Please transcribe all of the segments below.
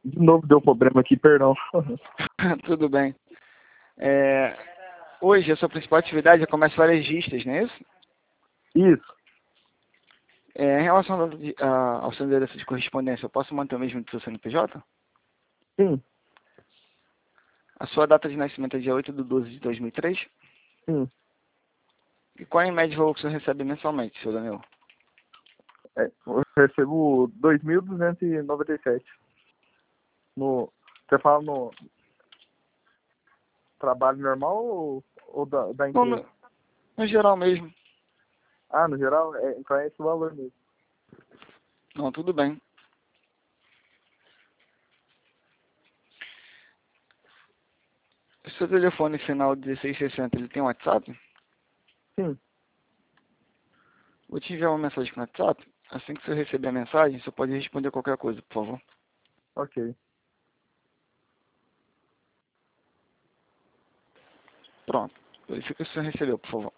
De novo deu problema aqui, perdão. Tudo bem. Hoje a sua principal atividade é comércio varejistas, não é isso? Isso, Em relação ao seu endereço de correspondência, eu posso manter o mesmo do seu CNPJ? sim, A sua data de nascimento é dia 8/12/2003? sim. E qual é em média o valor que você recebe mensalmente, seu Daniel? Eu recebo 2.297. Você fala no trabalho normal ou da Não, empresa? no geral mesmo. Ah, no geral, então é esse o valor mesmo. Não, tudo bem. O seu telefone final 1660, ele tem WhatsApp? Sim, Vou te enviar uma mensagem no WhatsApp. Assim que você receber a mensagem, você pode responder qualquer coisa, por favor. ok. Pronto. Verifica se você recebeu, por favor.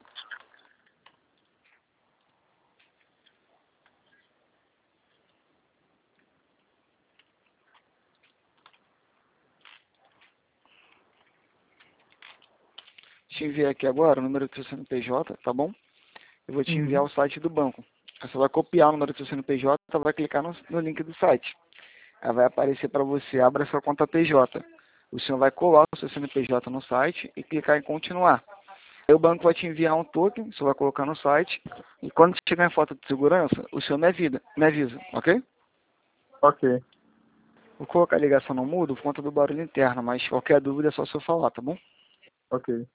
Te enviar aqui agora o número do seu CNPJ, tá bom? Eu vou te enviar Uhum. o site do banco. Aí você vai copiar o número do seu CNPJ, vai clicar no link do site. Aí vai aparecer para você, abra sua conta PJ. O senhor vai colar o seu CNPJ no site e clicar em continuar. Aí o banco vai te enviar um token, você vai colocar no site. E quando chegar em foto de segurança, o senhor me avisa, ok? Ok, Vou colocar a ligação no mudo por conta do barulho interno, mas qualquer dúvida é só o senhor falar, tá bom? ok.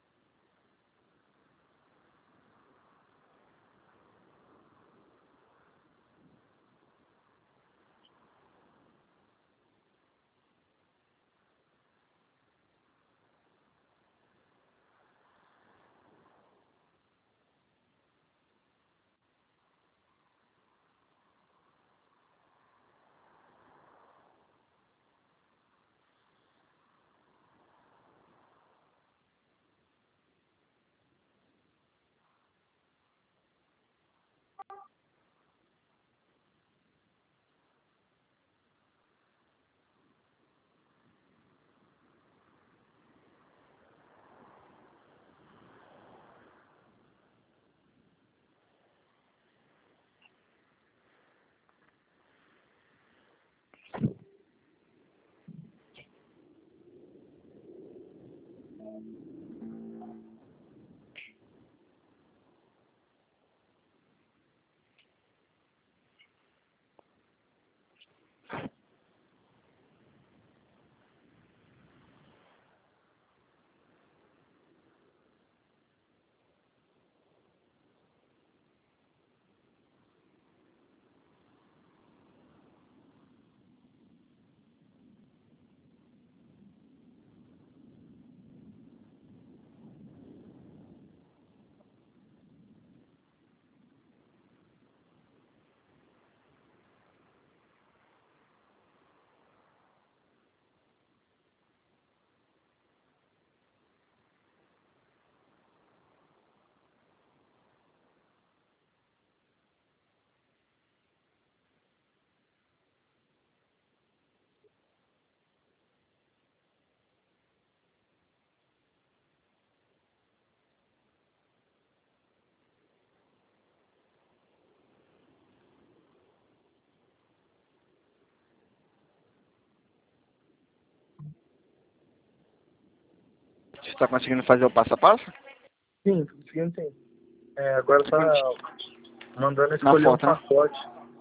Você está conseguindo fazer o passo a passo? Sim, tô conseguindo sim. Agora tá mandando Na escolher um foto, né? pacote.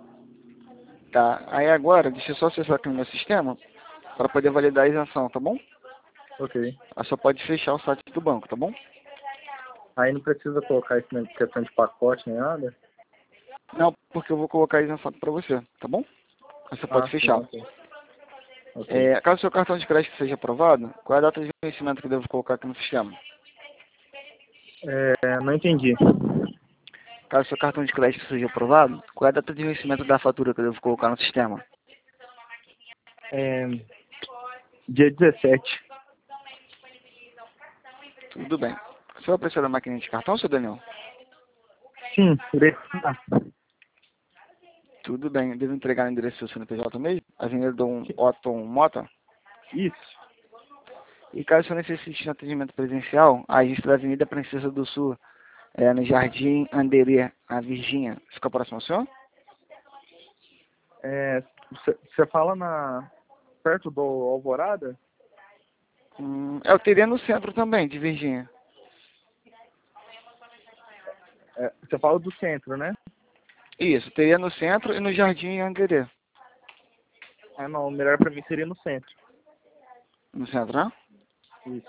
Tá. Aí agora, deixa eu só acessar aqui no meu sistema para poder validar a isenção, tá bom? Ok. Aí só pode fechar o site do banco, tá bom? Aí não precisa colocar isso na questão de pacote nem nada? Não, porque eu vou colocar a isenção para você, tá bom? Aí você pode Ah, sim, fechar. ok. Ok. Caso o seu cartão de crédito seja aprovado, qual é a data de vencimento que eu devo colocar aqui no sistema? Não entendi. Caso o seu cartão de crédito seja aprovado, qual é a data de vencimento da fatura que eu devo colocar no sistema? É, dia 17. Tudo bem. Você vai precisar da máquina de cartão, seu Daniel? Sim, irei. Tudo bem. Devo entregar no endereço do seu CNPJ mesmo? Avenida Dom Otto Mota? Isso. E caso o senhor necessite de atendimento presencial, a agência da Avenida Princesa do Sul, no Jardim Anderê, a Virgínia, fica próximo ao senhor? Você fala perto do Alvorada? Eu teria no centro também, de Virgínia. Você fala do centro, né? Isso, teria no centro e no Jardim Anderê. Não, melhor pra mim seria no centro. No centro, né? Isso.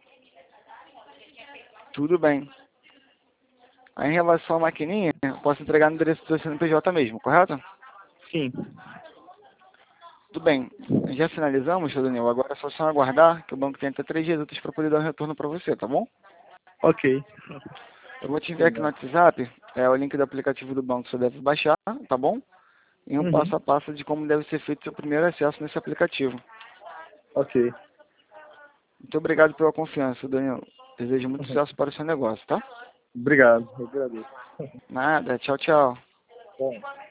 Tudo bem. Aí, em relação à maquininha, eu posso entregar no endereço do CNPJ mesmo, correto? Sim. Tudo bem. Já finalizamos, seu Daniel. Agora é só o senhor aguardar que o banco tem até 3 dias úteis para poder dar um retorno para você, tá bom? Ok. Eu vou te enviar aqui no WhatsApp o link do aplicativo do banco que você deve baixar, tá bom? E um passo a passo de como deve ser feito seu primeiro acesso nesse aplicativo. Ok. Muito obrigado pela confiança, Daniel. Desejo muito sucesso para o seu negócio, tá? Obrigado. Eu agradeço. Nada. Tchau, tchau. Bom.